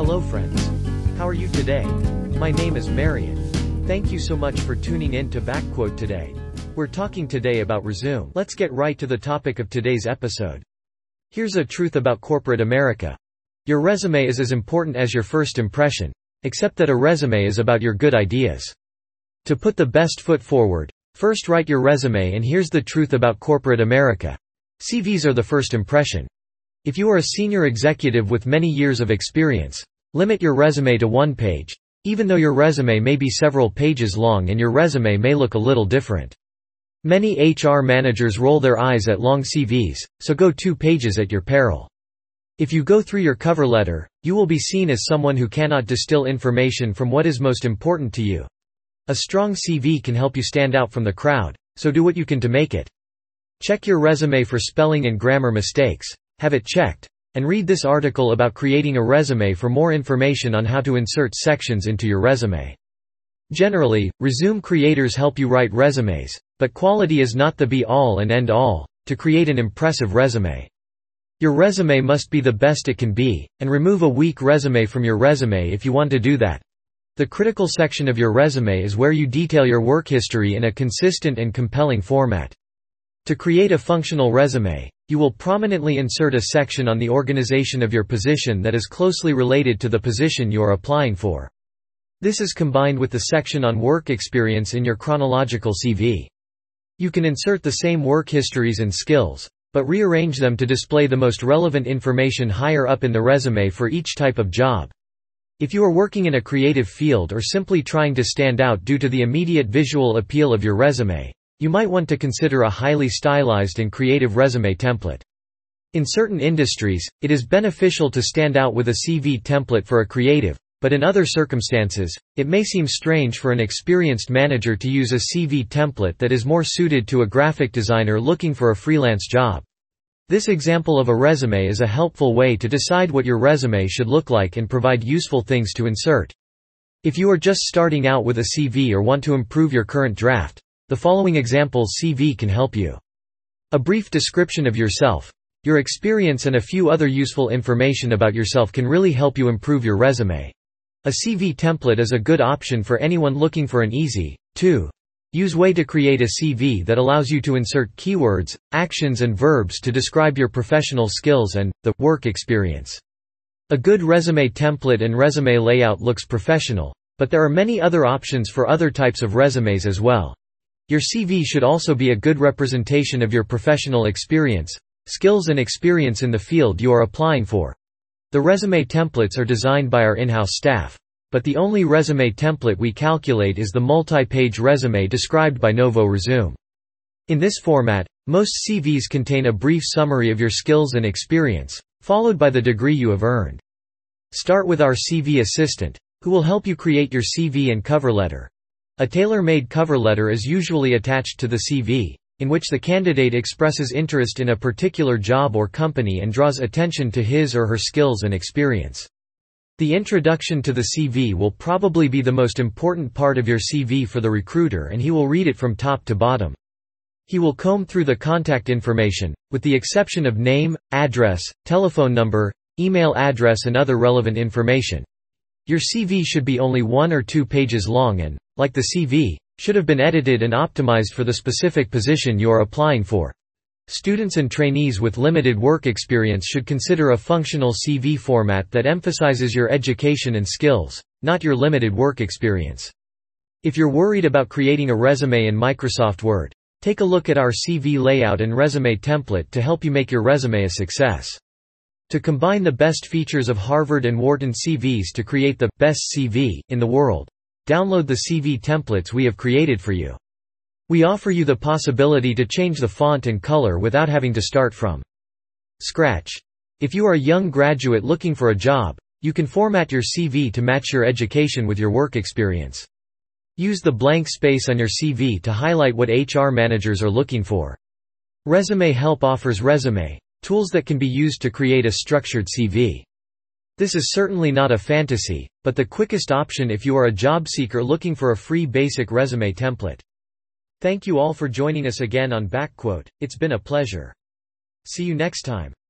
Hello friends. How are you today? My name is Marion. Thank you so much for tuning in to Backquote today. We're talking today about resume. Let's get right to the topic of today's episode. Here's a truth about corporate America. Your resume is as important as your first impression, except that a resume is about your good ideas. To put the best foot forward, first write your resume, and here's the truth about corporate America. CVs are the first impression. If you are a senior executive with many years of experience, limit your resume to one page, even though your resume may be several pages long and your resume may look a little different. Many HR managers roll their eyes at long CVs, so go 2 pages at your peril. If you go through your cover letter, you will be seen as someone who cannot distill information from what is most important to you. A strong CV can help you stand out from the crowd, so do what you can to make it. Check your resume for spelling and grammar mistakes. Have it checked. And read this article about creating a resume for more information on how to insert sections into your resume. Generally, resume creators help you write resumes, but quality is not the be-all and end-all to create an impressive resume. Your resume must be the best it can be, and remove a weak resume from your resume if you want to do that. The critical section of your resume is where you detail your work history in a consistent and compelling format. To create a functional resume, you will prominently insert a section on the organization of your position that is closely related to the position you are applying for. This is combined with the section on work experience in your chronological CV. You can insert the same work histories and skills, but rearrange them to display the most relevant information higher up in the resume for each type of job. If you are working in a creative field or simply trying to stand out due to the immediate visual appeal of your resume, you might want to consider a highly stylized and creative resume template. In certain industries, it is beneficial to stand out with a CV template for a creative, but in other circumstances, it may seem strange for an experienced manager to use a CV template that is more suited to a graphic designer looking for a freelance job. This example of a resume is a helpful way to decide what your resume should look like and provide useful things to insert. If you are just starting out with a CV or want to improve your current draft, the following example CV can help you. A brief description of yourself, your experience and a few other useful information about yourself can really help you improve your resume. A CV template is a good option for anyone looking for an easy, to use way to create a CV that allows you to insert keywords, actions and verbs to describe your professional skills and the work experience. A good resume template and resume layout looks professional, but there are many other options for other types of resumes as well. Your CV should also be a good representation of your professional experience, skills and experience in the field you are applying for. The resume templates are designed by our in-house staff, but the only resume template we calculate is the multi-page resume described by Novo Resume. In this format, most CVs contain a brief summary of your skills and experience, followed by the degree you have earned. Start with our CV assistant, who will help you create your CV and cover letter. A tailor-made cover letter is usually attached to the CV, in which the candidate expresses interest in a particular job or company and draws attention to his or her skills and experience. The introduction to the CV will probably be the most important part of your CV for the recruiter, and he will read it from top to bottom. He will comb through the contact information, with the exception of name, address, telephone number, email address and other relevant information. Your CV should be only 1 or 2 pages long and, like the CV, should have been edited and optimized for the specific position you are applying for. Students and trainees with limited work experience should consider a functional CV format that emphasizes your education and skills, not your limited work experience. If you're worried about creating a resume in Microsoft Word, take a look at our CV layout and resume template to help you make your resume a success. To combine the best features of Harvard and Wharton CVs to create the best CV in the world, download the CV templates we have created for you. We offer you the possibility to change the font and color without having to start from scratch. If you are a young graduate looking for a job, you can format your CV to match your education with your work experience. Use the blank space on your CV to highlight what HR managers are looking for. Resume Help offers resume tools that can be used to create a structured CV. This is certainly not a fantasy, but the quickest option if you are a job seeker looking for a free basic resume template. Thank you all for joining us again on Backquote. It's been a pleasure. See you next time.